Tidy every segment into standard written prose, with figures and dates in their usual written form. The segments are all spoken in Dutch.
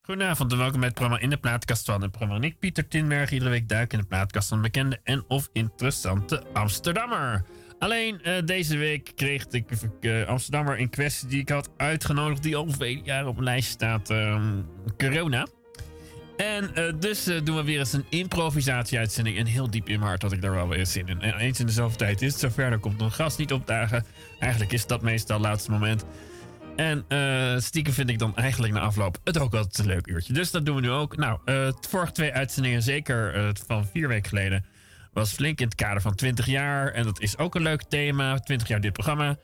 Goedenavond en welkom bij het programma In de Plaatkast van het programma. Ik, Pieter Tinberg, iedere week duik in de plaatkast van een bekende en of interessante Amsterdammer. Alleen deze week kreeg ik Amsterdammer in kwestie die ik had uitgenodigd, die al vele jaren op een lijst staat, corona. En dus doen we weer eens een improvisatie-uitzending. En heel diep in mijn hart had ik daar wel weer zin in. En eens in dezelfde tijd is het zover, dan komt een gast niet opdagen. Eigenlijk is dat meestal het laatste moment. En stiekem vind ik dan eigenlijk na afloop het ook wel een leuk uurtje. Dus dat doen we nu ook. Nou, de vorige 2 uitzendingen, zeker van 4 weken geleden, was flink in het kader van 20 jaar. En dat is ook een leuk thema, 20 jaar dit programma.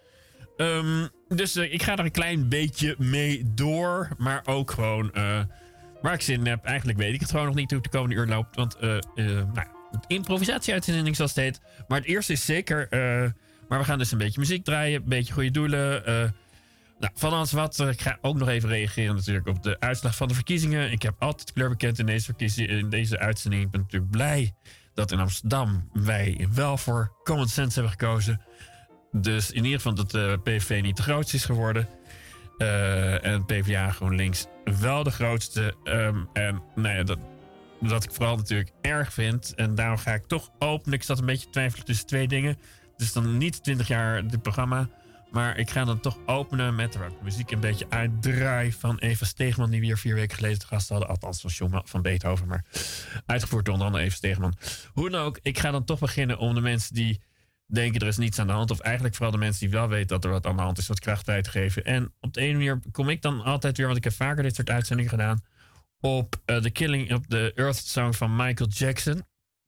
Dus ik ga er een klein beetje mee door. Maar ook gewoon waar ik zin in heb. Eigenlijk weet ik het gewoon nog niet hoe het de komende uur loopt. Want improvisatie-uitzending zoals het heet. Maar het eerste is zeker. Maar we gaan dus een beetje muziek draaien. Een beetje goede doelen. Nou, van alles wat. Ik ga ook nog even reageren natuurlijk op de uitslag van de verkiezingen. Ik heb altijd kleur bekend in deze uitzending. Ik ben natuurlijk blij dat in Amsterdam wij wel voor common sense hebben gekozen. Dus in ieder geval dat de PVV niet de grootste is geworden. En PvdA GroenLinks wel de grootste. En nou ja, dat ik vooral natuurlijk erg vind. En daarom ga ik toch openen. Ik zat een beetje te twijfelen tussen 2 dingen. Dus dan niet 20 jaar dit programma. Maar ik ga dan toch openen met de muziek een beetje uitdraai van Eva Steegman, die we hier 4 weken geleden te gast hadden. Althans van Schumann, van Beethoven, maar uitgevoerd door onder andere Eva Steegman. Hoe dan ook, ik ga dan toch beginnen om de mensen die denken er is niets aan de hand, of eigenlijk vooral de mensen die wel weten dat er wat aan de hand is, wat kracht uit te geven. En op de ene manier kom ik dan altijd weer, want ik heb vaker dit soort uitzendingen gedaan, op de Earth Song van Michael Jackson.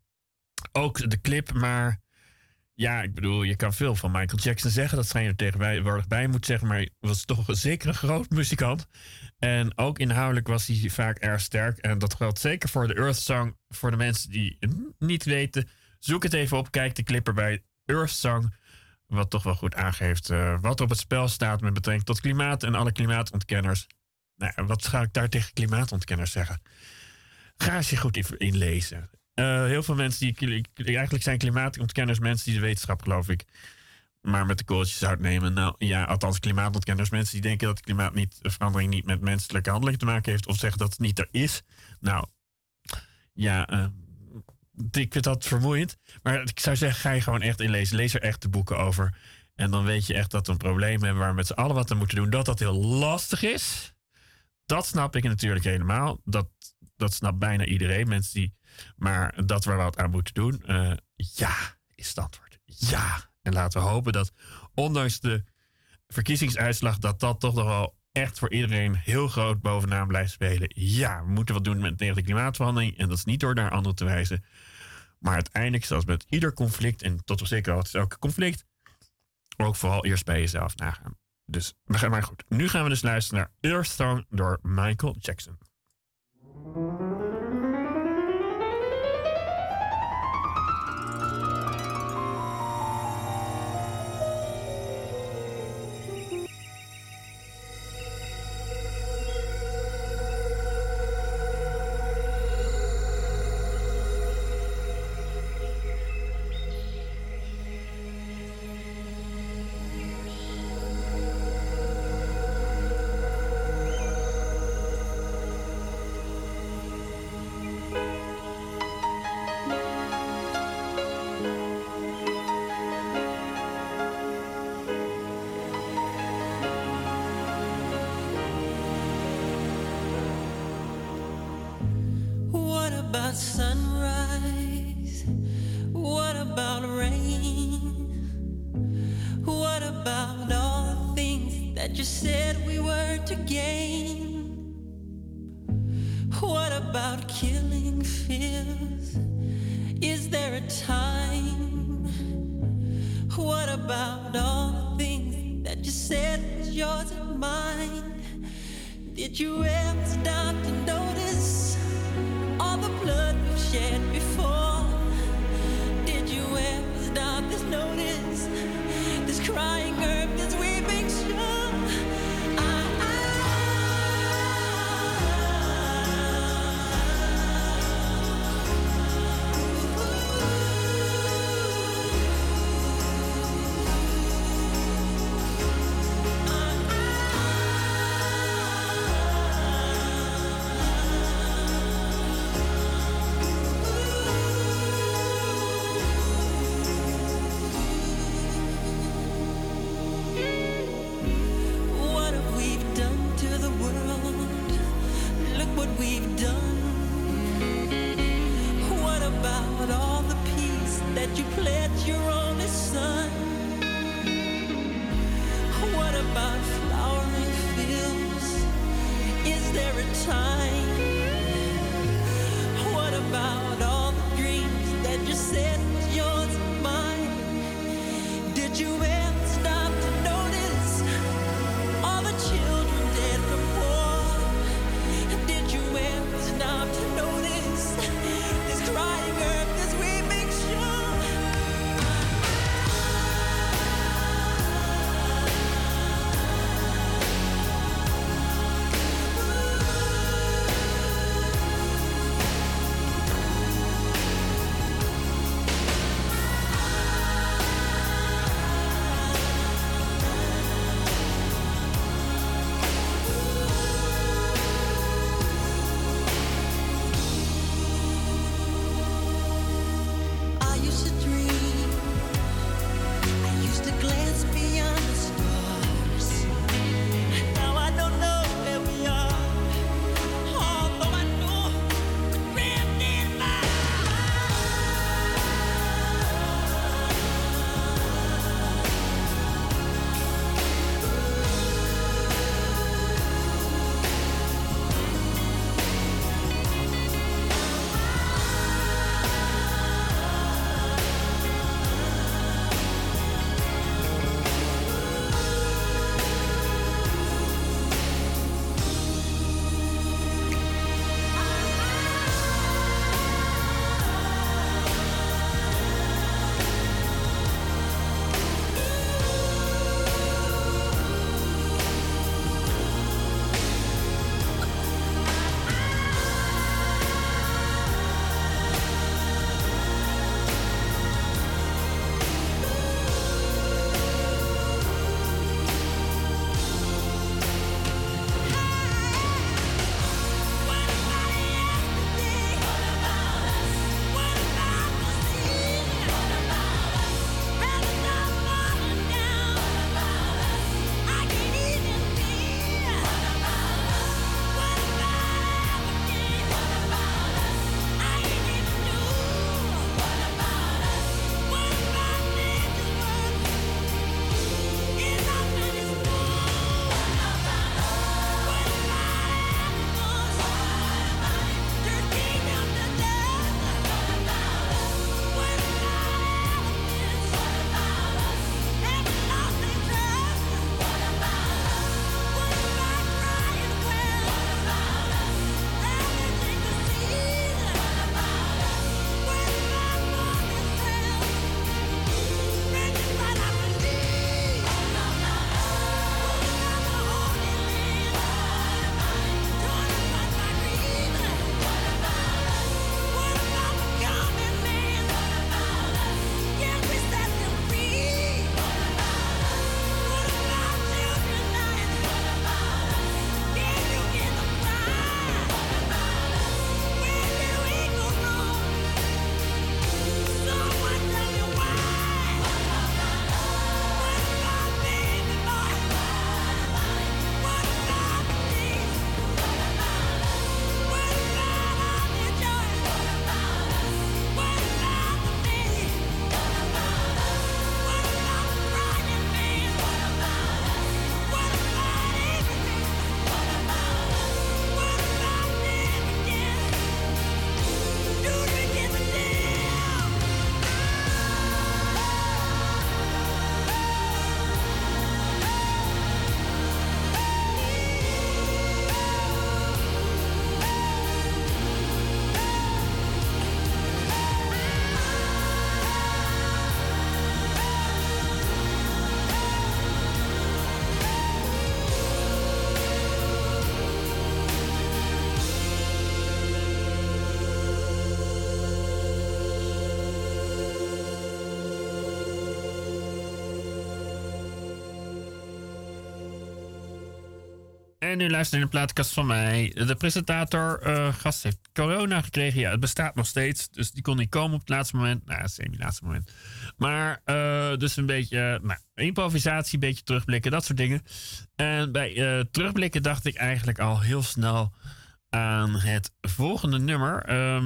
Ook de clip, maar ja, ik bedoel, je kan veel van Michael Jackson zeggen. Dat schijn je er tegenwoordig bij moet zeggen. Maar hij was toch zeker een groot muzikant. En ook inhoudelijk was hij vaak erg sterk. En dat geldt zeker voor de Earth Song. Voor de mensen die het niet weten, zoek het even op. Kijk de clip erbij. Earth Song. Wat toch wel goed aangeeft wat er op het spel staat met betrekking tot klimaat en alle klimaatontkenners. Nou, wat ga ik daar tegen klimaatontkenners zeggen? Ga eens je goed inlezen. Heel veel mensen die eigenlijk zijn klimaatontkenners, mensen die de wetenschap, geloof ik, maar met de kooltjes uitnemen. Nou ja, althans klimaatontkenners, mensen die denken dat de klimaatverandering niet met menselijke handeling te maken heeft, of zeggen dat het niet er is. Nou, ja, ik vind dat vermoeiend. Maar ik zou zeggen, ga je gewoon echt inlezen. Lees er echt de boeken over. En dan weet je echt dat we een probleem hebben waar we met z'n allen wat aan moeten doen. Dat heel lastig is. Dat snap ik natuurlijk helemaal. Dat snapt bijna iedereen. Maar dat we er wat aan moeten doen. Ja, is het antwoord. Ja. En laten we hopen dat, ondanks de verkiezingsuitslag, dat toch nog wel echt voor iedereen heel groot bovenaan blijft spelen. Ja, we moeten wat doen tegen de klimaatverandering. En dat is niet door naar anderen te wijzen. Maar uiteindelijk, zoals met ieder conflict, en tot op zekere hoogte is elke conflict, ook vooral eerst bij jezelf nagaan. Dus, maar goed. Nu gaan we dus luisteren naar Earth Song door Michael Jackson. Sunrise, what about rain? What about all the things that you said we were to gain? What about killing fears? Is there a time? What about all the things that you said was yours and mine? Did you ever stop to notice all the blood we've shed before? Did you ever stop to notice this crying earth, this weeping shore? time? What about all the dreams that you said was yours and mine? Did you ever stop to notice all the children dead from war? Did you ever stop to notice this crying earth as we make sure? I used to dream, I used to glance beyond the stars. Now I don't know where we are, although I know we're drifting by. En nu luister naar de plaatkast van mij. De presentator, gast heeft corona gekregen. Ja, het bestaat nog steeds. Dus die kon niet komen op het laatste moment. Nou, semi-laatste moment. Maar dus een beetje improvisatie, een beetje terugblikken, dat soort dingen. En bij terugblikken dacht ik eigenlijk al heel snel aan het volgende nummer.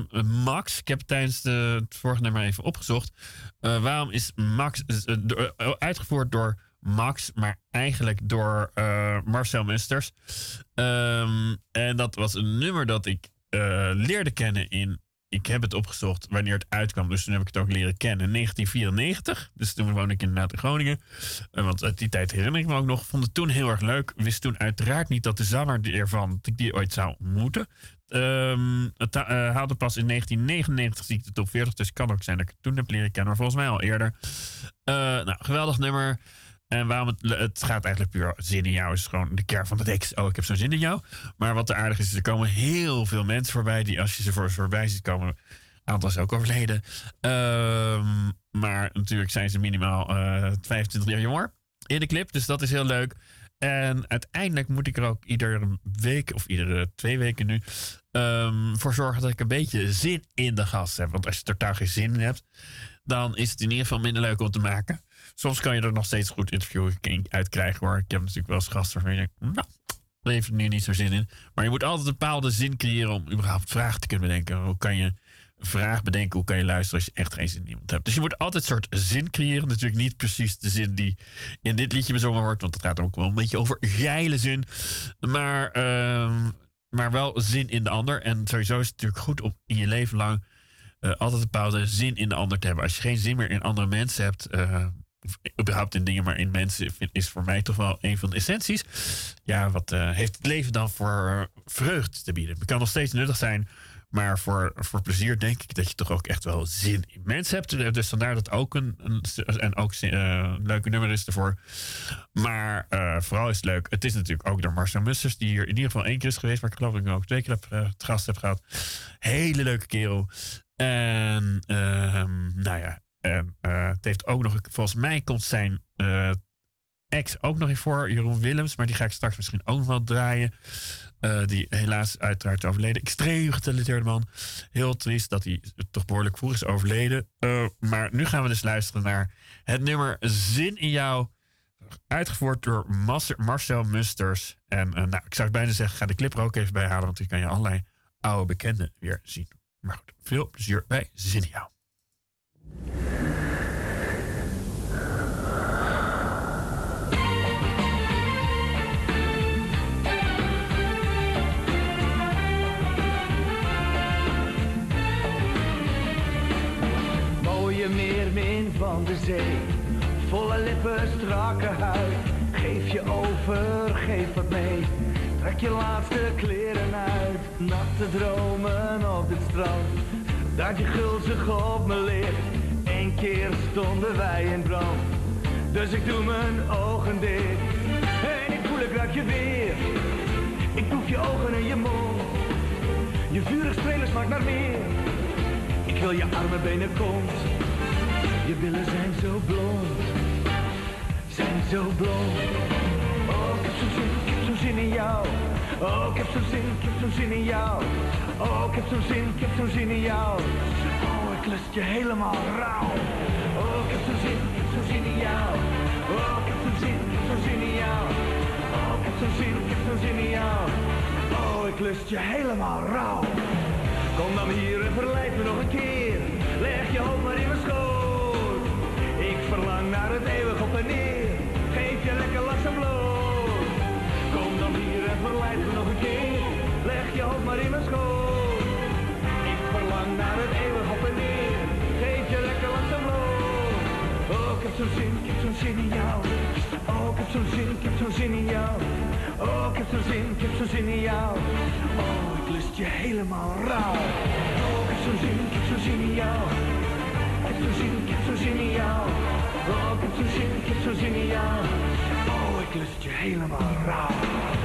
Max, ik heb tijdens het vorige nummer even opgezocht. Waarom is Max uitgevoerd door Max, maar eigenlijk door Marcel Musters. En dat was een nummer dat ik leerde kennen in... Ik heb het opgezocht wanneer het uitkwam, dus toen heb ik het ook leren kennen. In 1994, dus toen woonde ik inderdaad in Groningen. Want uit die tijd herinner ik me ook nog. Vond het toen heel erg leuk. Wist toen uiteraard niet dat de zanger ervan, dat ik die ooit zou ontmoeten. Het haalde pas in 1999 zie ik de top 40. Dus het kan ook zijn dat ik het toen heb leren kennen. Maar volgens mij al eerder. Geweldig nummer. En waarom het gaat eigenlijk puur zin in jou. Is gewoon de kern van de tekst. Oh, ik heb zo'n zin in jou. Maar wat er aardig is er komen heel veel mensen voorbij. Die als je ze voorbij ziet komen. Een aantal is ook overleden. Maar natuurlijk zijn ze minimaal 25 jaar jonger in de clip. Dus dat is heel leuk. En uiteindelijk moet ik er ook iedere week, of iedere 2 weken nu, voor zorgen dat ik een beetje zin in de gast heb. Want als je totaal geen zin in hebt, dan is het in ieder geval minder leuk om te maken. Soms kan je er nog steeds goed interview uitkrijgen hoor. Ik heb natuurlijk wel eens gasten waarvan je denkt, nou, daar heeft er nu niet zo zin in. Maar je moet altijd een bepaalde zin creëren om überhaupt vragen te kunnen bedenken. Hoe kan je een vraag bedenken? Hoe kan je luisteren als je echt geen zin in iemand hebt? Dus je moet altijd een soort zin creëren. Natuurlijk niet precies de zin die in dit liedje bezongen wordt. Want het gaat ook wel een beetje over geile zin. Maar wel zin in de ander. En sowieso is het natuurlijk goed om in je leven lang altijd een bepaalde zin in de ander te hebben. Als je geen zin meer in andere mensen hebt, of überhaupt in dingen, maar in mensen, is voor mij toch wel een van de essenties. Ja, wat heeft het leven dan voor vreugde te bieden? Het kan nog steeds nuttig zijn, maar voor plezier denk ik dat je toch ook echt wel zin in mensen hebt. Dus vandaar dat ook een leuke nummer is ervoor. Maar vooral is het leuk. Het is natuurlijk ook door Marcel Musters, die hier in ieder geval 1 keer is geweest, maar ik geloof dat ik hem ook 2 keer het gast heb gehad. Hele leuke kerel. En het heeft ook nog, volgens mij komt zijn ex ook nog in voor, Jeroen Willems, maar die ga ik straks misschien ook nog wel draaien. Die helaas uiteraard overleden. Extreem getalenteerde man. Heel triest dat hij toch behoorlijk vroeg is overleden. Maar nu gaan we dus luisteren naar het nummer Zin in jou. Uitgevoerd door Marcel Musters. En ik zou bijna zeggen, ga de clip er ook even bij halen, want die kan je allerlei oude bekenden weer zien. Maar goed, veel plezier bij Zin in jou. Mooie meermin van de zee, volle lippen, strakke huid. Geef je over, geef wat mee. Trek je laatste kleren uit. Natte dromen op het strand, dat je gulzig op me ligt. 1 keer stonden wij in brand, dus ik doe mijn ogen dicht. En ik voel, ik ruik je weer. Ik proef je ogen en je mond. Je vurig strelen smaakt naar meer. Ik wil je arme benen kont. Je billen zijn zo blond, zijn zo blond. Oh, ik heb zo'n zin, ik heb zo'n zin in jou. Oh, ik heb zo'n zin, ik heb zo'n zin in jou. Oh, ik heb zo'n zin, ik heb zo'n zin in jou. Oh, ik lust je helemaal rauw. Oh, ik heb zo'n zin, ik heb zo'n zin in jou. Oh, ik heb zo'n zin, ik heb zo'n zin in jou. Oh, ik heb zo'n zin, ik heb zo'n zin in jou. Oh, ik lust je helemaal rauw. Kom dan hier en verleid me nog een keer. Leg je hoofd maar in mijn schoot. Ik verlang naar het eeuwig op en neer. Geef je lekker langzaam bloot. Kom dan hier en verleid me nog een keer. Leg je hoofd maar in mijn schoot. Ik verlang naar het eeuwig op en neer. Geef je lekker langzaam bloot. Oh, ik heb zo'n zin, ik heb zo'n zin in jou. Oh, ik heb zo'n zin, ik heb zo'n zin in jou. Oh, ik heb zo'n zin, ik heb zo'n zin in jou. Oh, ik lust je helemaal rauw. Oh, ik heb zo'n zin, ik heb zo'n zin in jou. Ik heb zo'n zin, ik heb zo'n zin in jou. Oh, ik heb zo'n zin, ik heb zo'n zin in jou. Oh, ik lust je helemaal rauw.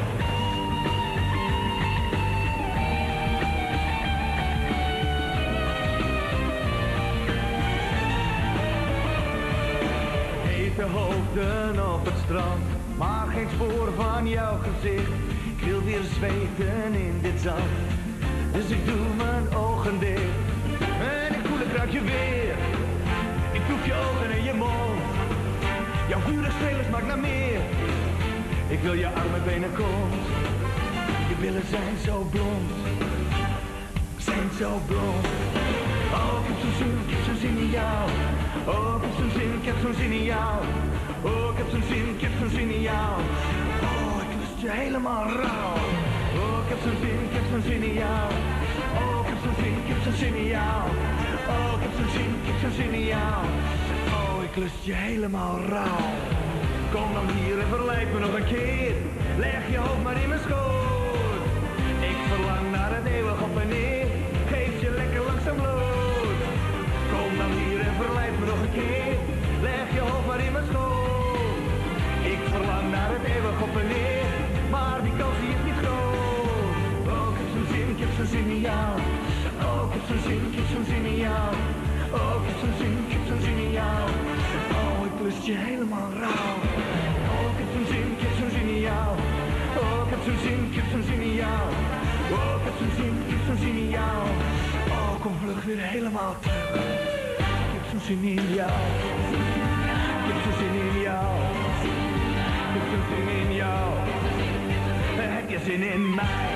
Hete hoofden op het strand, maar geen spoor van jouw gezicht. Ik wil weer zweten in dit zand, dus ik doe mijn ogen dicht. En ik voel, ik ruik je weer. Ik proef je ogen en je mond. Jouw vurig strelen smaakt naar meer. Ik wil je arme benen kont. Je billen zijn zo blond, zijn zo blond. Oh, ik heb zo'n zin, ik heb zo'n zin in jou. Oh, ik heb zo'n zin, ik heb zo'n zin in jou. Oh, ik heb zo'n zin in jou. Oh, ik lust je helemaal rauw. Oh, ik heb zo'n zin in jou. Oh, ik heb zo'n zin in jou. Oh, ik heb zo'n zin in jou. Oh, ik lust je helemaal rauw. Kom dan hier en verleid me nog een keer. Leg je hoofd maar in mijn schoot. Ik verlang naar het eeuwig op en neer. Geef je lekker langzaam bloot. Kom dan hier en verleid me nog een keer. Leg je hoofd maar in mijn schoot. Ik verlang naar het eeuwig op en neer. Maar die kans die is niet groot. Oh, ik heb zo'n zin in jou. Oh, ik heb zo'n zin in jou. Oh, ik heb zo'n zin in jou. Oh, ik lust je helemaal rauw. Oh, ik heb zo'n zin in jou. Oh, ik heb zo'n zin in jou. Oh, ik heb zo'n zin in jou. Oh, kom vlug weer helemaal terug. Ik heb zo'n zin in jou. Ik heb zo'n zin in jou. Ik heb zo'n zin in jou. Heb je zin in mij?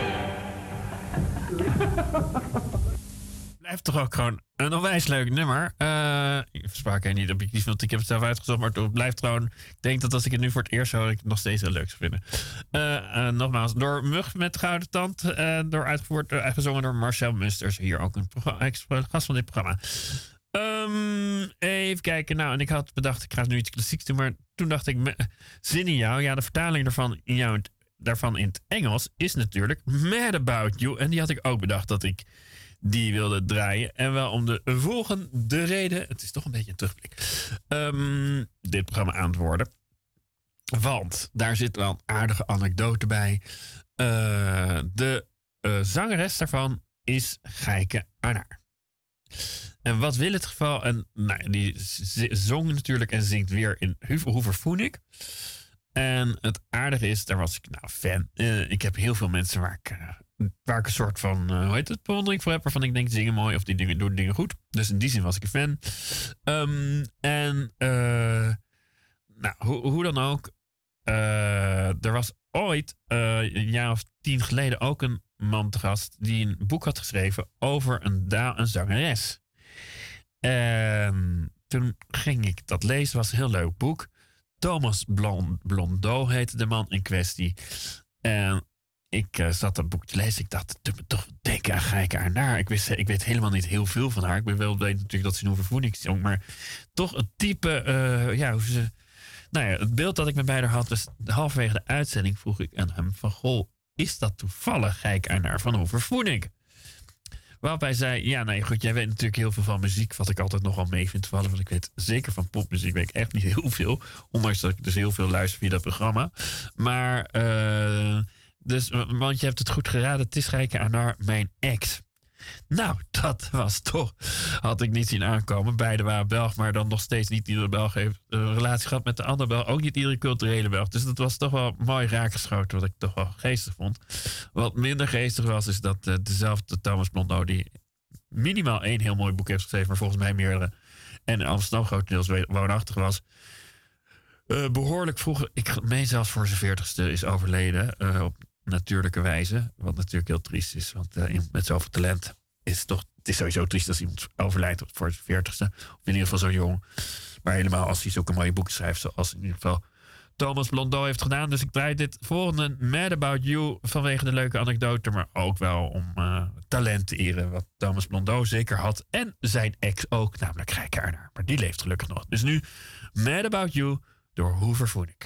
Blijft toch ook gewoon een onwijs leuk nummer. Ik verspraak hij niet objectief, want ik heb het zelf uitgezocht. Maar het blijft gewoon... Ik denk dat als ik het nu voor het eerst hoor, ik het nog steeds heel leuk zou vinden. Nogmaals, door Mug met Gouden Tand. Door uitgevoerd, gezongen door Marcel Musters. Hier ook een gast van dit programma. Even kijken. Nou, en ik had bedacht, ik ga nu iets klassieks doen. Maar toen dacht ik, Zin in jou. Ja, de vertaling daarvan in het Engels is natuurlijk Mad About You. En die had ik ook bedacht dat ik die wilde draaien. En wel om de volgende reden. Het is toch een beetje een terugblik. Dit programma aan te worden. Want daar zit wel een aardige anekdote bij. De zangeres daarvan is Gijke Arnaar. En wat wil het geval? En nou, die zong natuurlijk en zingt weer in Hoever Phoenix. En het aardige is, daar was ik fan. Ik heb heel veel mensen waar ik een soort van, bewondering voor heb. Waarvan ik denk, zingen mooi of die doen dingen goed. Dus in die zin was ik een fan. Hoe dan ook. Er was ooit, een jaar of 10 geleden, ook een man te gast die een boek had geschreven over een zangeres. En toen ging ik dat lezen. Was een heel leuk boek. Thomas Blondeau heette de man in kwestie. En ik zat dat boek te lezen. Ik dacht, het doet me toch denken aan Gijke Arnaar. Ik weet helemaal niet heel veel van haar. Ik ben wel blij natuurlijk dat ze Hoever Phoenix zong. Maar toch het type, hoe ze... Nou ja, het beeld dat ik met bij haar had. Dus halverwege de uitzending vroeg ik aan hem van... Goh, is dat toevallig Gijke Arnaar van Hoever Phoenix? Waarop hij zei, ja, nee, goed, jij weet natuurlijk heel veel van muziek, wat ik altijd nogal mee vind vallen. Want ik weet zeker van popmuziek weet ik echt niet heel veel. Ondanks dat ik dus heel veel luister via dat programma. Maar, want je hebt het goed geraden, het is Gijke Arnaar, mijn ex. Nou, dat was toch, had ik niet zien aankomen. Beide waren Belg, maar dan nog steeds niet iedere Belg heeft een relatie gehad met de andere Belg. Ook niet iedere culturele Belg. Dus dat was toch wel mooi raakgeschoten, wat ik toch wel geestig vond. Wat minder geestig was, is dat dezelfde Thomas Blondeau, die minimaal 1 heel mooi boek heeft geschreven, maar volgens mij meerdere, en in Amsterdam grotendeels woonachtig was, behoorlijk vroeg, ik meen zelfs voor zijn 40ste, is overleden, op natuurlijke wijze. Wat natuurlijk heel triest is, want met zoveel talent is het is sowieso triest als iemand overlijdt voor zijn 40ste. Of in ieder geval zo jong. Maar helemaal als hij zulke mooie boeken schrijft, zoals in ieder geval Thomas Blondeau heeft gedaan. Dus ik draai dit volgende Mad About You vanwege de leuke anekdote, maar ook wel om talent te eren, wat Thomas Blondeau zeker had. En zijn ex ook, namelijk Gijke Arnaar. Maar die leeft gelukkig nog. Dus nu Mad About You door Hoever Phoenix.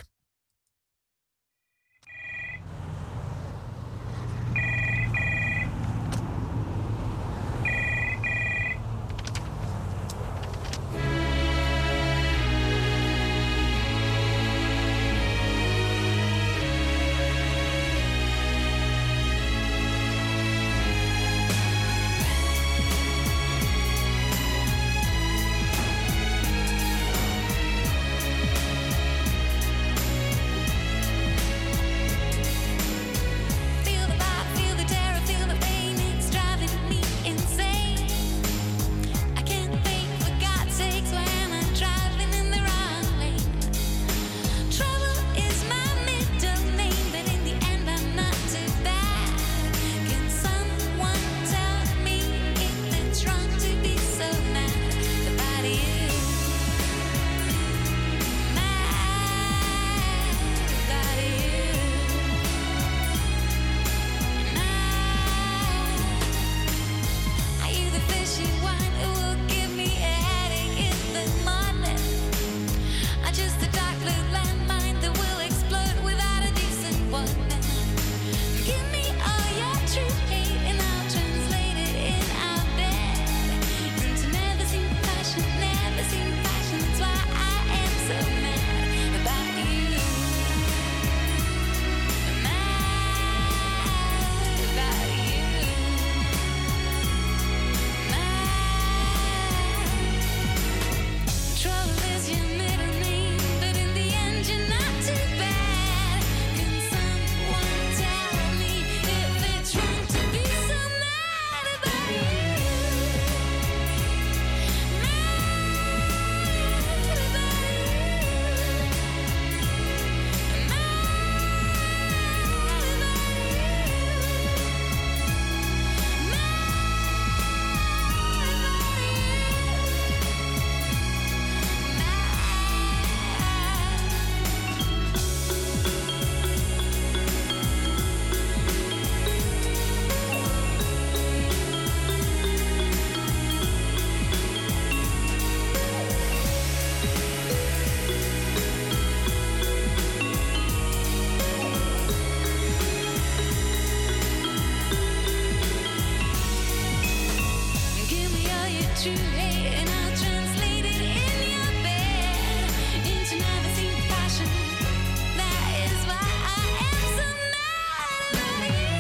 you hate, and I'll translate it in your bed into never seen passion. That is why I am so mad about you.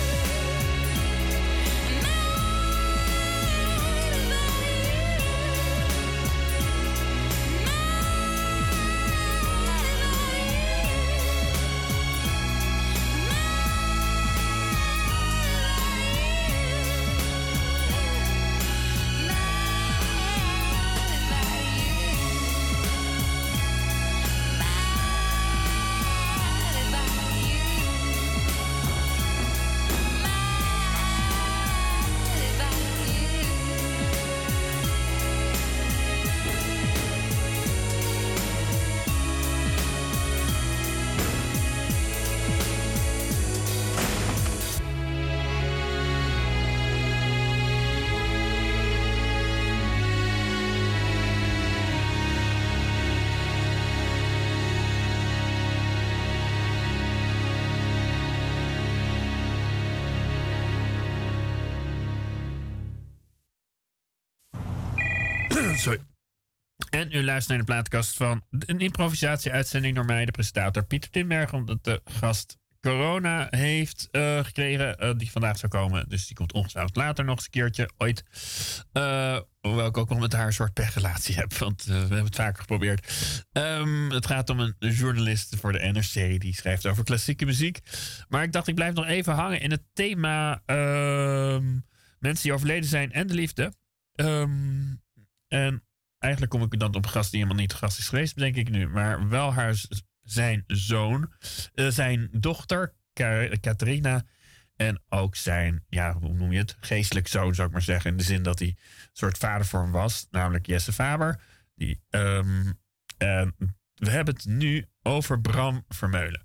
Mad about Sorry. En u luistert naar de plaatkast van een improvisatie-uitzending door mij, de presentator Pieter Timberg, omdat de gast corona heeft gekregen, die vandaag zou komen. Dus die komt ongetwijfeld later nog eens een keertje, ooit. Hoewel ik ook wel met haar een soort pechrelatie heb, want we hebben het vaker geprobeerd. Het gaat om een journalist voor de NRC, die schrijft over klassieke muziek. Maar ik dacht, ik blijf nog even hangen in het thema mensen die overleden zijn en de liefde. En eigenlijk kom ik dan op een gast die helemaal niet gast is geweest, bedenk ik nu. Maar wel zijn zoon, zijn dochter, Catharina. En ook zijn, ja, hoe noem je het? Geestelijk zoon, zou ik maar zeggen. In de zin dat hij een soort vader voor hem was. Namelijk Jesse Faber. En we hebben het nu over Bram Vermeulen.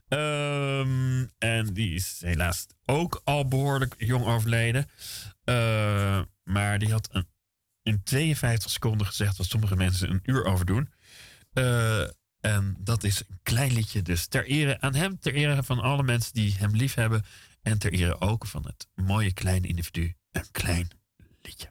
En die is helaas ook al behoorlijk jong overleden. Maar die had in 52 seconden gezegd wat sommige mensen een uur over doen. En dat is een klein liedje. Dus ter ere aan hem, ter ere van alle mensen die hem lief hebben. En ter ere ook van het mooie kleine individu. Een klein liedje.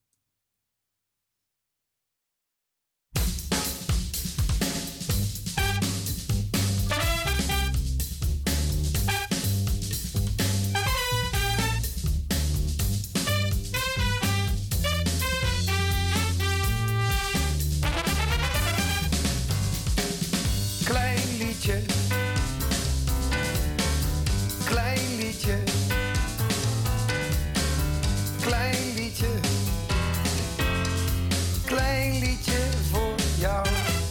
Klein liedje, klein liedje, klein liedje voor jou.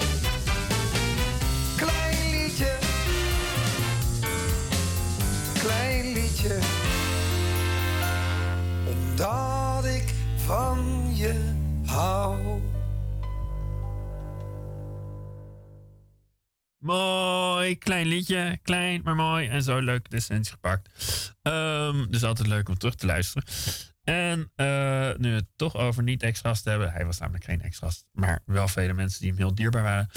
Klein liedje, klein liedje, omdat ik van je hou. Mooi, klein liedje. Klein, maar mooi. En zo leuk de essentie gepakt. Dus altijd leuk om terug te luisteren. En nu we het toch over niet ex-gast hebben. Hij was namelijk geen ex-gast. Maar wel vele mensen die hem heel dierbaar waren.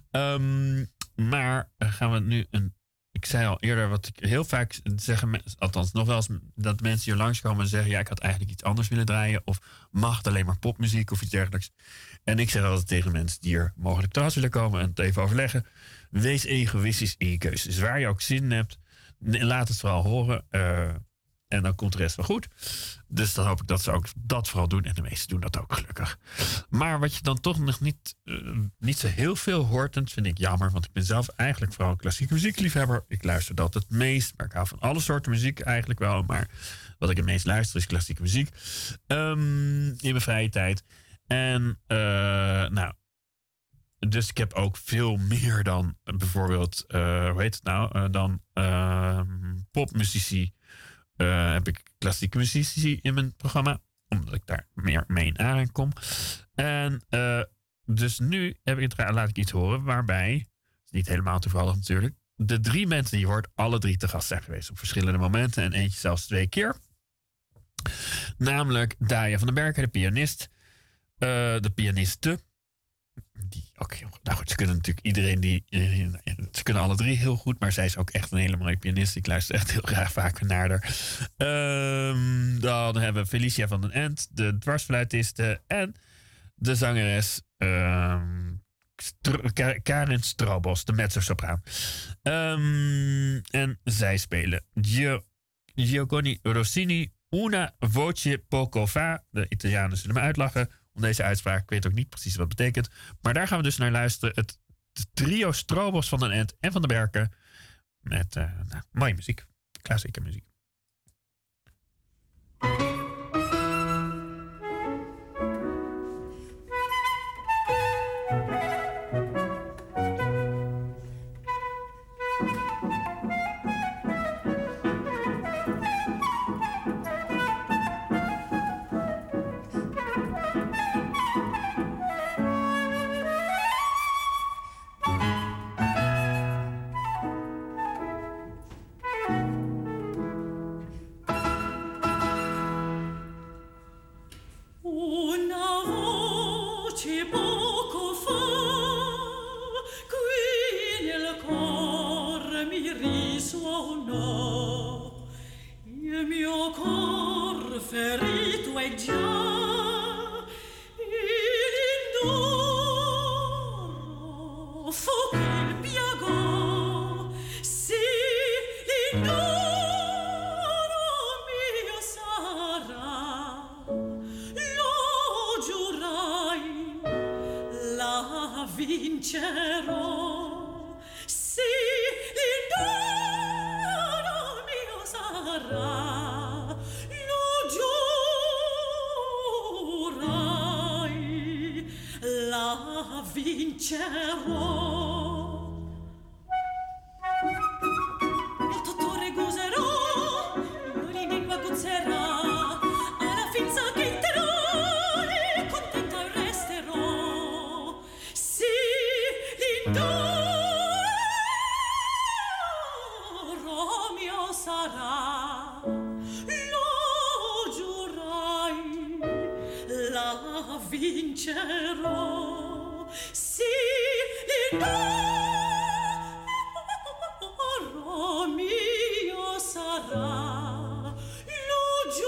Maar gaan we nu ik zei al eerder wat ik heel vaak zeg. Althans nog wel eens dat mensen hier langskomen en zeggen. Ja, ik had eigenlijk iets anders willen draaien. Of mag het alleen maar popmuziek of iets dergelijks. En ik zeg altijd tegen mensen die hier mogelijk thuis willen komen. En het even overleggen. Wees egoïstisch in je keuze. Dus waar je ook zin in hebt, laat het vooral horen. En dan komt de rest wel goed. Dus dan hoop ik dat ze ook dat vooral doen. En de meesten doen dat ook gelukkig. Maar wat je dan toch nog niet zo heel veel hoort. En dat vind ik jammer. Want ik ben zelf eigenlijk vooral klassieke muziekliefhebber. Ik luister dat het meest. Maar ik hou van alle soorten muziek eigenlijk wel. Maar wat ik het meest luister is klassieke muziek. In mijn vrije tijd. En nou... Dus ik heb ook veel meer dan bijvoorbeeld, hoe heet het nou, dan popmuzici. Heb ik klassieke muzici in mijn programma. Omdat ik daar meer mee in aankom. En dus nu laat ik iets horen waarbij, niet helemaal toevallig natuurlijk, de 3 mensen die je hoort, alle 3 te gast zijn geweest op verschillende momenten. En eentje zelfs 2 keer. Namelijk Daya van den Berken, de pianist. De pianiste. Nou goed, ze kunnen natuurlijk ze kunnen alle 3 heel goed, maar zij is ook echt een hele mooie pianist. Ik luister echt heel graag vaak naar haar. Dan hebben we Felicia van den End, de dwarsfluitiste. En de zangeres Karin Straubos, de mezzosopraan. En zij spelen Giovanni Rossini, Una voce poco fa. De Italianen zullen me uitlachen om deze uitspraak. Ik weet ook niet precies wat het betekent. Maar daar gaan we dus naar luisteren. Het trio Straubos van den End en van de Berken. Met mooie muziek. Klassieke muziek. Una voce poco fa qui nel cor mi risuonò, il mio cor ferito è già, l'indoro fu che piagò, sì, l'indoro mio sarà. Lo giurai, la vincerò, sì, l'indoro mio sarà. Lo giurai, la vincerò. Il dottore Guserò, l'urinino aguzzerà, alla fin s'acchetterò e contenta resterò. Sì, l'indoro mio sarà. Lo giurai, la vincerò. Sì, l'indoro mio sarà. Lo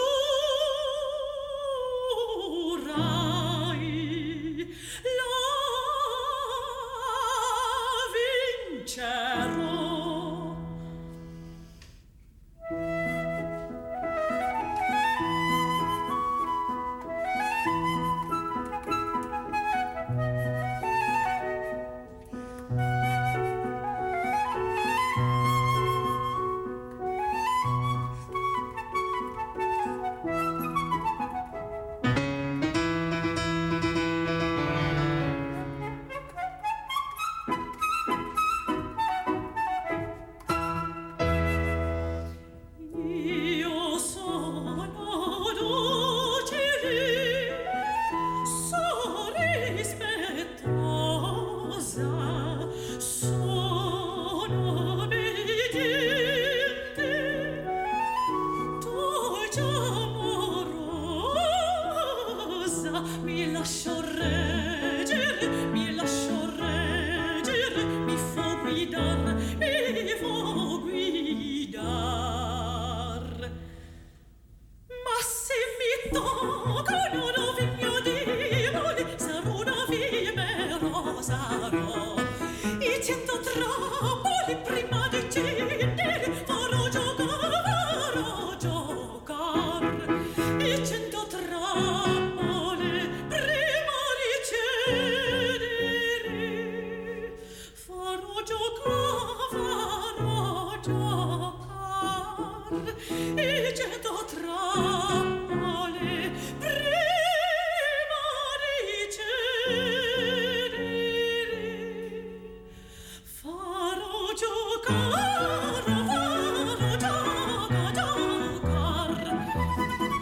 giurai, la vincerò. Io sono docile, sono rispettosa, sono obbediente, dolce amorosa, mi lascio reggere, mi fo guidar, mi fo guidar. Ma se mi toccano rovigno dimoli, sarò una vimero, sarò. I 100 trappoli prima di cedere, farò giocar. I 100 trappole prima di cedere, farò giocar. I 100 trappole prima di cedere, farò giocar.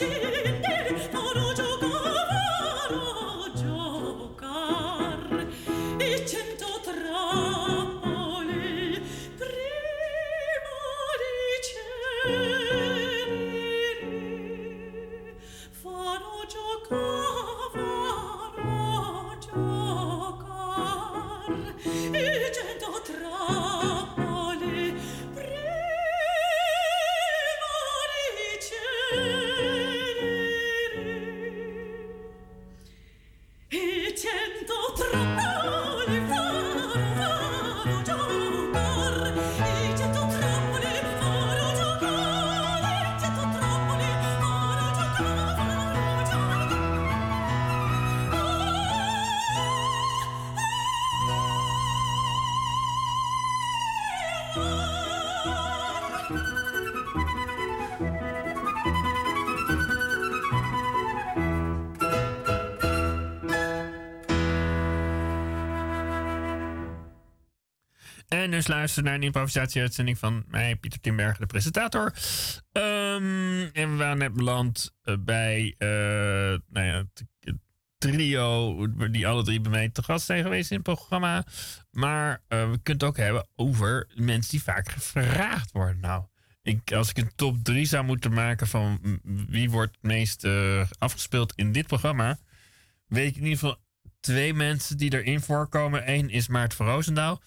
En dus luister naar een improvisatie-uitzending van mij, Pieter Timbergen, de presentator. En we waren net beland bij het trio, die alle drie bij mij te gast zijn geweest in het programma. Maar we kunnen het ook hebben over mensen die vaak gevraagd worden. Nou, als ik een top 3 zou moeten maken van wie wordt het meest afgespeeld in dit programma, weet ik in ieder geval 2 mensen die erin voorkomen. Eén is Maarten van Roosendaal.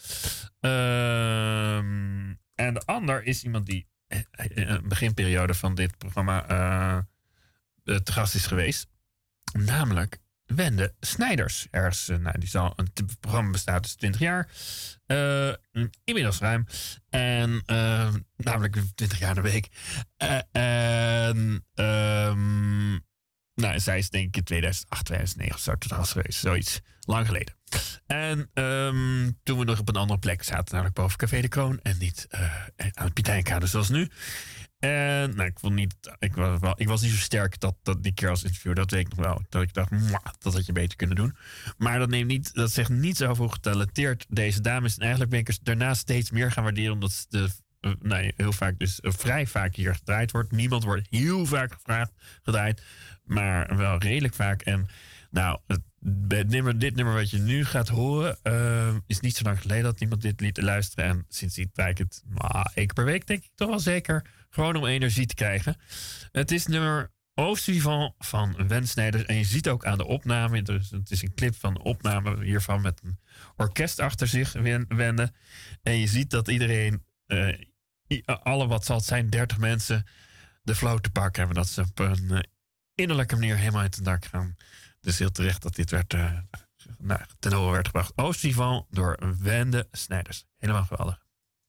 En de ander is iemand die in de beginperiode van dit programma te gast is geweest. Namelijk Wende Snijders. Het programma bestaat dus 20 jaar. Inmiddels ruim. En namelijk 20 jaar in de week. Zij is denk ik in 2008, 2009 of zo te gast geweest. Zoiets. Lang geleden. En toen we nog op een andere plek zaten, namelijk boven Café de Kroon. En niet aan het Pietijnkade zoals nu. En ik was niet zo sterk dat die keer als interview. Dat weet ik nog wel. Dat ik dacht, dat had je beter kunnen doen. Maar dat zegt niets over hoe getalenteerd deze dame is. En eigenlijk ben ik er daarna steeds meer gaan waarderen. Omdat ze heel vaak, dus vrij vaak hier gedraaid wordt. Niemand wordt heel vaak gedraaid. Maar wel redelijk vaak. En dit nummer wat je nu gaat horen, is niet zo lang geleden dat iemand dit liet luisteren. En sindsdien draai ik het 1 keer per week, denk ik toch wel zeker. Gewoon om energie te krijgen. Het is nummer Au Suivant van Wende Snijders. En je ziet ook aan de opname, dus het is een clip van de opname hiervan met een orkest achter zich, Wende. En je ziet dat iedereen, wat zal het zijn, 30 mensen, de flow te pakken hebben. Dat ze op een innerlijke manier helemaal uit het dak gaan. Dus heel terecht dat dit ten horen werd gebracht. Au Suivant door Wende Snijders. Helemaal geweldig.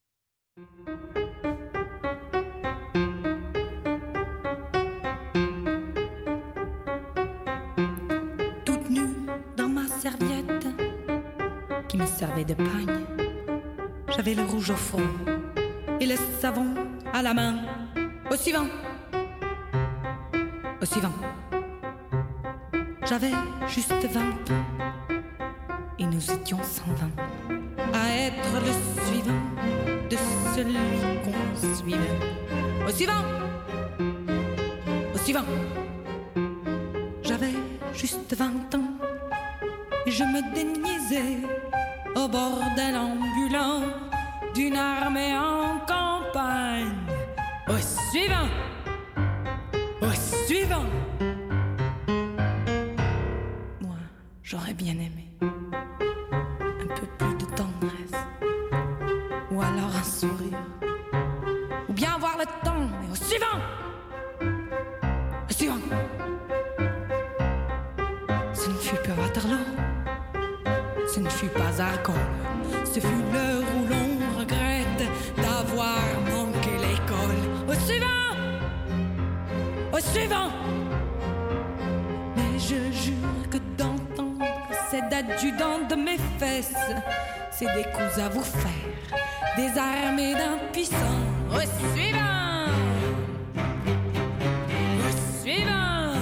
Toute nue dans ma serviette qui me servait de pagne. J'avais le rouge au front et le savon à la main. Au suivant. Au suivant. J'avais juste 20 ans et nous étions 120 à être le suivant de celui qu'on suivait. Au suivant! Au suivant! J'avais juste 20 ans et je me déniaisais au bord d'un ambulant d'une armée en campagne. Au suivant! Au suivant! J'aurais bien aimé un peu plus de tendresse, ou alors un sourire, ou bien avoir le temps, mais au suivant! Au suivant! Ce ne fut pas Waterloo, ce ne fut pas Argonne, ce fut l'heure où l'on regrette d'avoir manqué l'école. Au suivant! Au suivant! Mais je jure que d'entendre cet adjudant de mes fesses, c'est des coups à vous faire, des armées d'impuissants. Au suivant! Au suivant!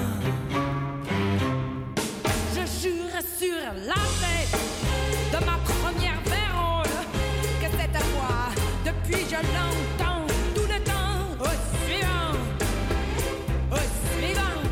Je jure sur la tête de ma première vérole que cette voix, depuis je l'entends tout le temps. Au suivant! Au suivant!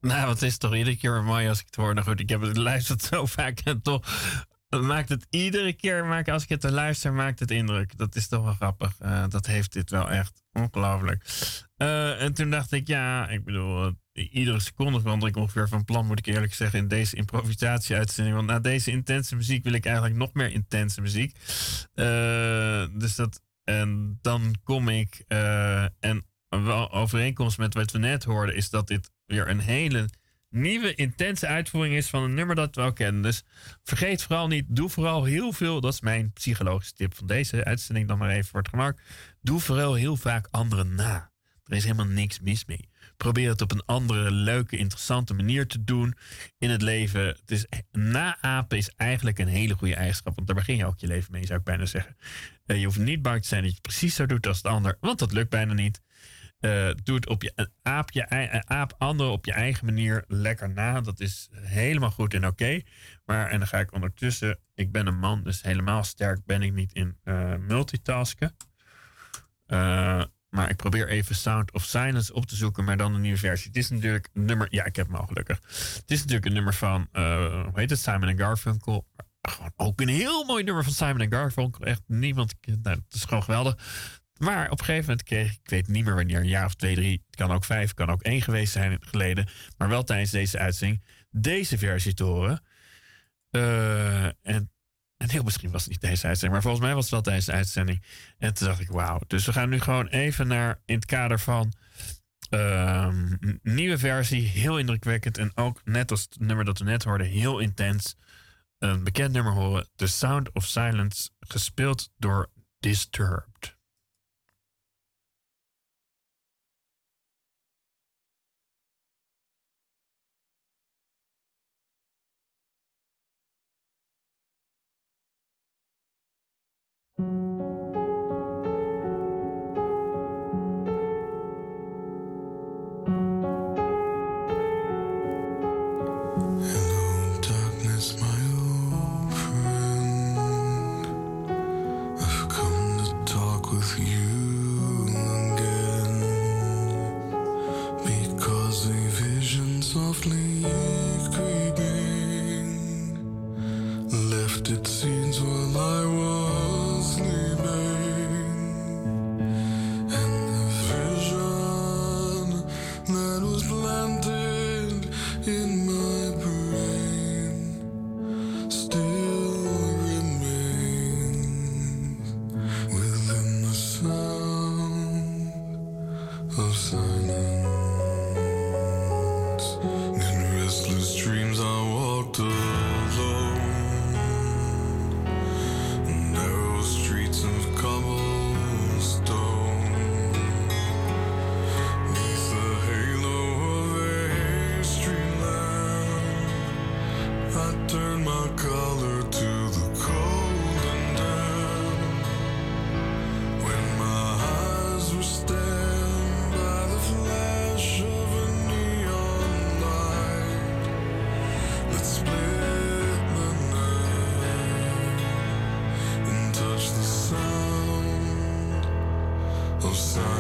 Nou, het is toch iedere keer weer mooi als ik het hoor. Nou goed, ik heb het luisterd zo vaak en toch maakt het iedere keer, als ik het luister, maakt het indruk. Dat is toch wel grappig. Dat heeft dit wel echt ongelooflijk. En toen dacht ik, ja, ik bedoel, iedere seconde verander ik ongeveer van plan, moet ik eerlijk zeggen, in deze improvisatie-uitzending. Want na deze intense muziek wil ik eigenlijk nog meer intense muziek. Dus dat, en dan kom ik, en wel overeenkomst met wat we net hoorden, is dat dit weer een hele nieuwe, intense uitvoering is van een nummer dat we al kennen. Dus vergeet vooral niet, doe vooral heel veel, dat is mijn psychologische tip van deze uitzending dan maar even voor het gemak. Doe vooral heel vaak anderen na. Er is helemaal niks mis mee. Probeer het op een andere, leuke, interessante manier te doen in het leven. Het is, naapen is eigenlijk een hele goede eigenschap, want daar begin je ook je leven mee, zou ik bijna zeggen. Je hoeft niet bang te zijn dat je het precies zo doet als de ander, want dat lukt bijna niet. Doe het op aap anderen op je eigen manier lekker na. Dat is helemaal goed en oké. Maar, en dan ga ik ondertussen, ik ben een man, dus helemaal sterk ben ik niet in multitasken. Maar ik probeer even Sound of Silence op te zoeken, maar dan een nieuwe versie. Het is natuurlijk een nummer, ja, ik heb hem al gelukkig. Het is natuurlijk een nummer van, hoe heet het, Simon & Garfunkel. Gewoon ook een heel mooi nummer van Simon & Garfunkel. Echt niemand, nou, het is gewoon geweldig. Maar op een gegeven moment kreeg ik weet niet meer wanneer, een jaar of 2, 3, het kan ook 5, het kan ook 1 geweest zijn geleden, maar wel tijdens deze uitzending, deze versie te horen. En heel misschien was het niet deze uitzending, maar volgens mij was het wel tijdens de uitzending. En toen dacht ik, wauw. Dus we gaan nu gewoon even naar, in het kader van nieuwe versie, heel indrukwekkend en ook net als het nummer dat we net hoorden, heel intens. Een bekend nummer horen, The Sound of Silence, gespeeld door Disturbed. Hello, darkness, my old friend. I've come to talk with you again, because a vision softly creeping left its seeds while I was sleeping, and the vision that was planted in my brain still remains within the sound of silence. In restless dreams I walked alone, narrow streets of cobblestone, neath the halo of a street lamp. I turned my collar to the cold and damp, when my eyes were stabbed by the flash of a neon light that split the night and touched the sound of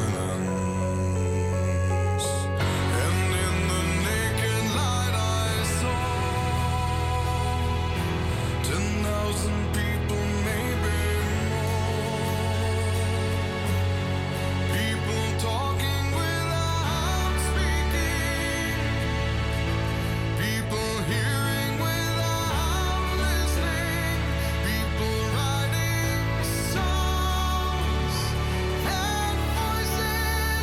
silence. And in the naked light I saw 10,000 people, maybe more. People talking without speaking, people hearing without listening, people writing songs and voices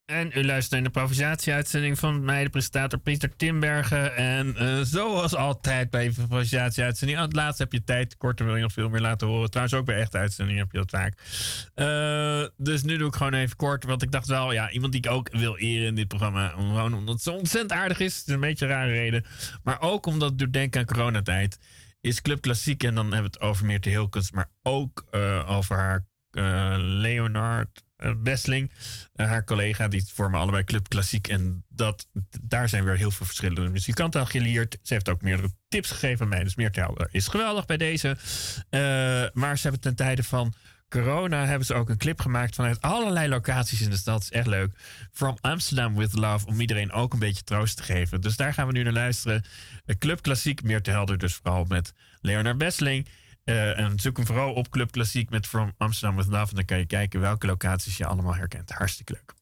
En u luistert naar de improvisatie-uitzending van mij, de presentator Pieter Timbergen. En zoals altijd bij improvisatie-uitzending, aan het laatst heb je tijd, korter wil je nog veel meer laten horen. Trouwens ook bij echte uitzendingen heb je dat vaak. Dus nu doe ik gewoon even kort, want ik dacht wel, ja, iemand die ik ook wil eren in dit programma. Gewoon omdat het zo ontzettend aardig is. Het is een beetje een rare reden. Maar ook omdat ik doe denken aan coronatijd. Is Club Klassiek, en dan hebben we het over Meerte Hilkens, maar ook over haar Leonard Wessling, haar collega, die vormen allebei Club Klassiek. En daar zijn weer heel veel verschillende muzikanten aan geleerd. Ze heeft ook meerdere tips gegeven aan mij. Dus Meerte Helder is geweldig bij deze. Maar ze hebben ten tijde van corona hebben ze ook een clip gemaakt vanuit allerlei locaties in de stad. Is echt leuk. From Amsterdam with Love, om iedereen ook een beetje troost te geven. Dus daar gaan we nu naar luisteren. Club Klassiek, Meerte Helder dus vooral met Leonard Wessling. En zoek hem vooral op Club Klassiek met From Amsterdam with Love. En dan kan je kijken welke locaties je allemaal herkent. Hartstikke leuk.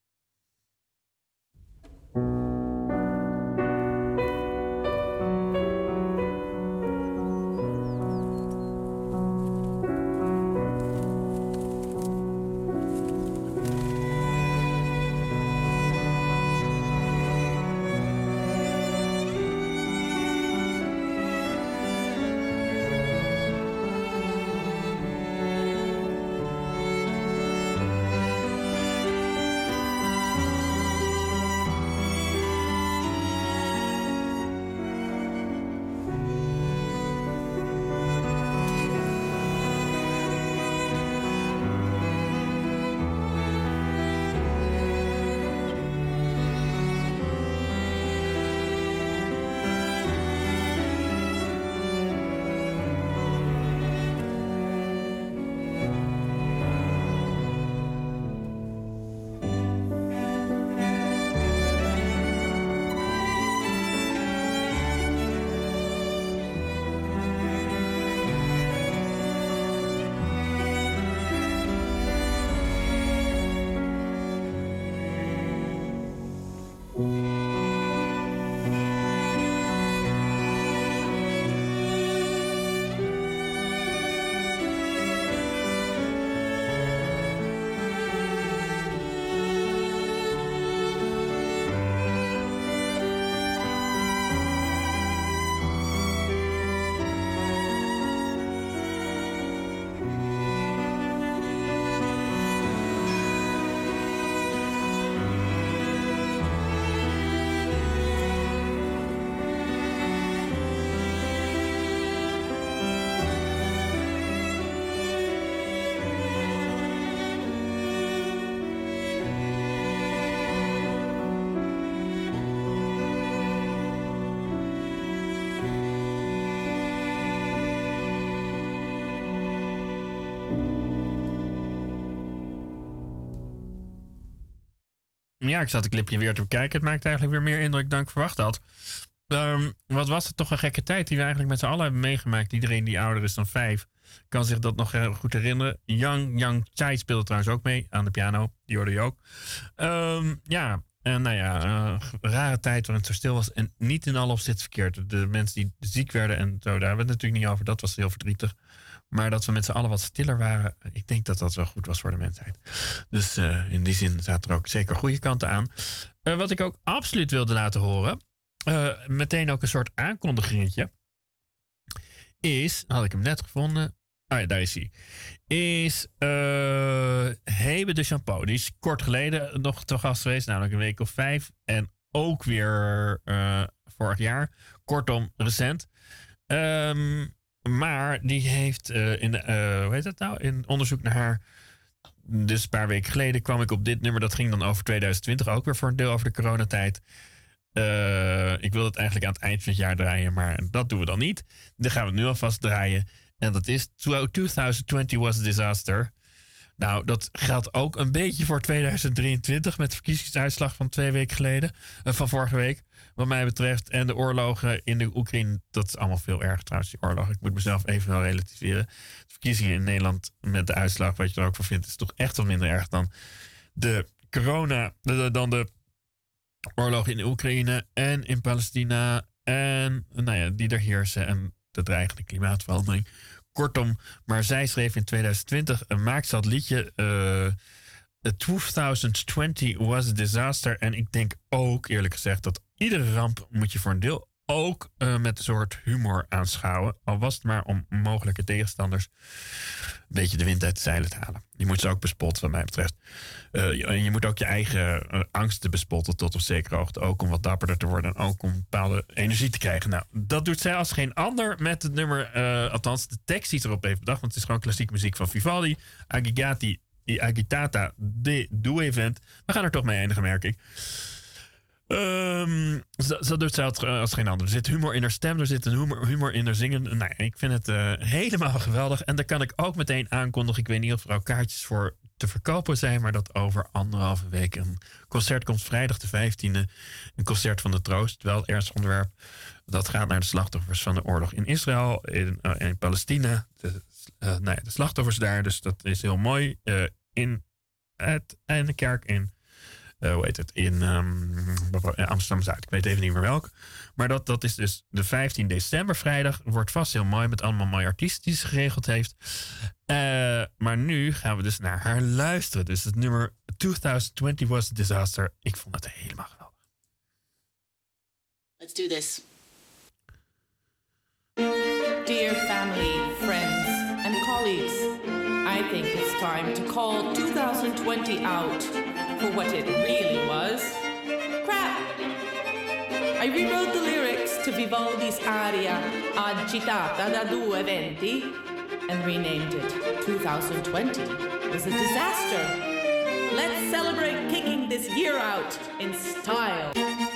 Ja, ik zat het clipje weer te bekijken. Het maakt eigenlijk weer meer indruk dan ik verwacht had. Wat was het toch een gekke tijd die we eigenlijk met z'n allen hebben meegemaakt. Iedereen die ouder is dan 5 kan zich dat nog heel goed herinneren. Yang Chai speelde trouwens ook mee aan de piano. Die hoorde je ook. Ja, en nou ja, rare tijd waarin het zo stil was. En niet in alle opzichten verkeerd. De mensen die ziek werden en zo, daar hebben we het natuurlijk niet over. Dat was heel verdrietig. Maar dat we met z'n allen wat stiller waren, ik denk dat dat wel goed was voor de mensheid. Dus in die zin zaten er ook zeker goede kanten aan. Wat ik ook absoluut wilde laten horen, meteen ook een soort aankondigingetje, is, had ik hem net gevonden, ja, daar is hij. Is Hebe de Champeau. Die is kort geleden nog te gast geweest, namelijk een week of 5. En ook weer vorig jaar. Kortom, recent. Maar die heeft hoe heet dat nou? In onderzoek naar haar, dus een paar weken geleden kwam ik op dit nummer. Dat ging dan over 2020, ook weer voor een deel over de coronatijd. Ik wil het eigenlijk aan het eind van het jaar draaien, maar dat doen we dan niet. Dan gaan we het nu alvast draaien. En dat is 2020 was a disaster. Nou, dat geldt ook een beetje voor 2023 met de verkiezingsuitslag van 2 weken geleden. Van vorige week, wat mij betreft. En de oorlogen in de Oekraïne, dat is allemaal veel erger trouwens, die oorlog. Ik moet mezelf even wel relativeren. De verkiezingen in Nederland met de uitslag, wat je er ook van vindt, is toch echt wel minder erg dan de corona, dan de oorlog in de Oekraïne en in Palestina. En nou ja, die er heersen en de dreigende klimaatverandering. Kortom, maar zij schreef in 2020 maakte dat liedje 2020 was a disaster. En ik denk ook, eerlijk gezegd, dat iedere ramp moet je voor een deel ook met een soort humor aanschouwen. Al was het maar om mogelijke tegenstanders een beetje de wind uit de zeilen te halen. Je moet ze ook bespotten, wat mij betreft. En je moet ook je eigen angsten bespotten tot op zekere hoogte. Ook om wat dapperder te worden en ook om bepaalde energie te krijgen. Nou, dat doet zij als geen ander met het nummer, althans de tekst die ze erop heeft bedacht. Want het is gewoon klassieke muziek van Vivaldi. Agitata de Due Event. We gaan er toch mee eindigen, merk ik. Zo doet zij als geen ander. Er zit humor in haar stem, er zit een humor in haar zingen. Nou, ik vind het helemaal geweldig. En daar kan ik ook meteen aankondigen. Ik weet niet of er al kaartjes voor te verkopen zijn, maar dat over 1,5 week een concert komt, vrijdag de 15e. Een concert van de Troost. Wel ernstig onderwerp. Dat gaat naar de slachtoffers van de oorlog in Israël, in Palestina. De slachtoffers daar. Dus dat is heel mooi. In het Eindekerk in in Amsterdam-Zuid. Ik weet even niet meer welk. Maar dat is dus de 15 december vrijdag. Wordt vast heel mooi met allemaal mooie artiesten die ze geregeld heeft. Maar nu gaan we dus naar haar luisteren. Dus het nummer 2020 was a disaster. Ik vond het helemaal geweldig. Let's do this. Dear family, friends, and colleagues, I think it's time to call 2020 out for what it really was. Crap! I rewrote the lyrics to Vivaldi's aria Agitata da Due Venti and renamed it 2020 was a disaster. Let's celebrate kicking this year out in style.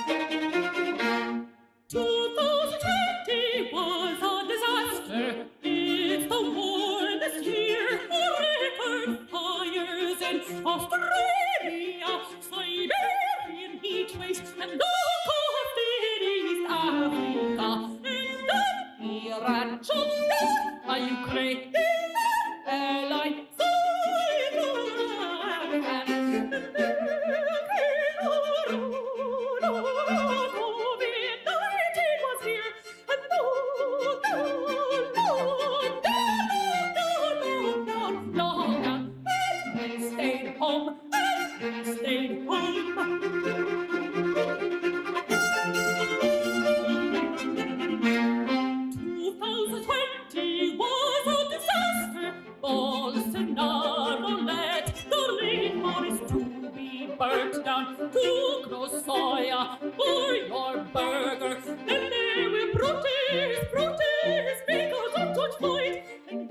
2020 was a disaster. It's the war this year. Record fires in Australia, Siberian heat waves, and local East Africa. And Iran, China, Ukraine, airline, stayed home. 2020 was a disaster. Bolsonaro let the rainforest to be burnt down. To grow soya for your burger. And they will protest because of George Floyd. And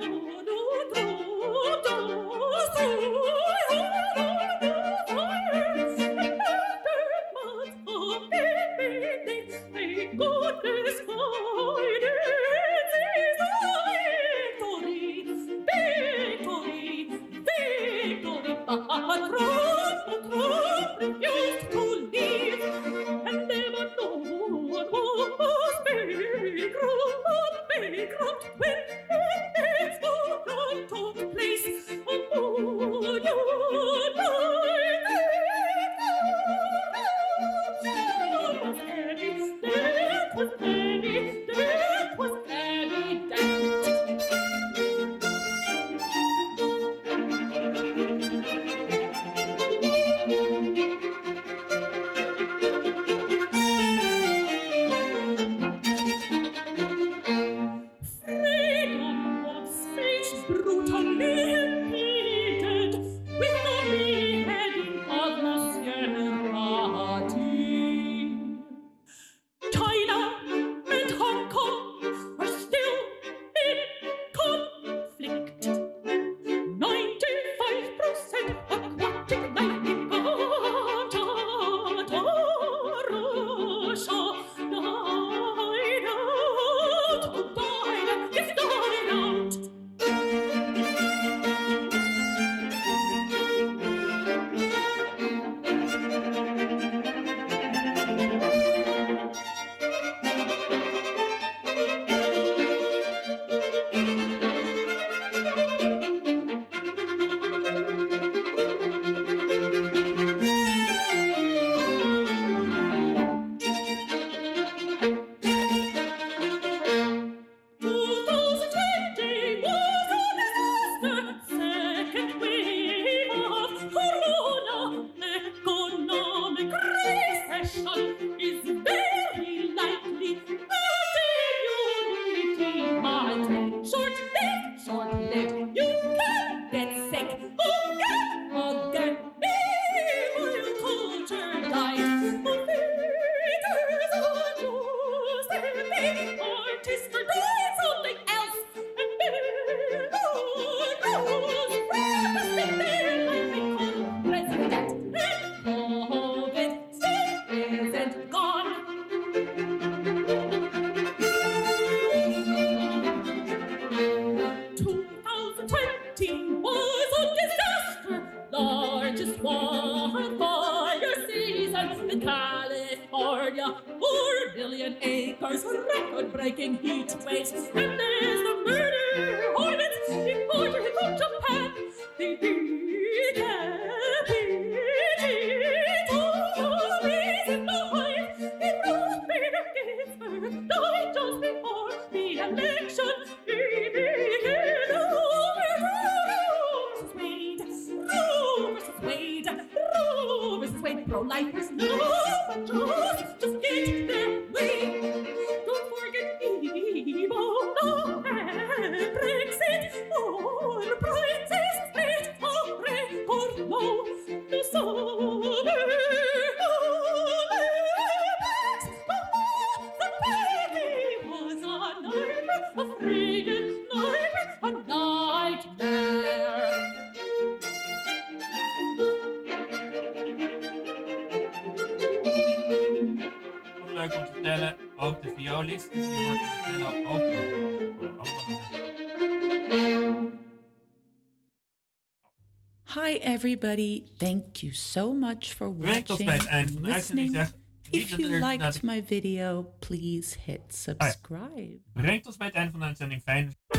Trump refused to leave, and never no one was bankrupt when the explosion took place. Oh, your life was evident. California, 4 billion acres, record-breaking heat waves, and there's the murder hornets imported from Japan. The decapitated zombies in the hive, in Ruth Bader Ginsburg died just before the election. Roe versus Wade, Roe versus Wade, pro-lifers, no, but just get their way. Don't forget Ebola and Brexit, on prices, let our record low. The summer Olympics, the baby was a nightmare, a friggin' nightmare, a nightmare. Leuk om te vertellen, ook de violist die wordt vertellen ook. Hi everybody, thank you so much for Brengt ons watching bij het eind and van de uitzending. listening. If you Naar liked de- my video, please hit subscribe. Brengt ons bij het einde van de uitzending. Fijn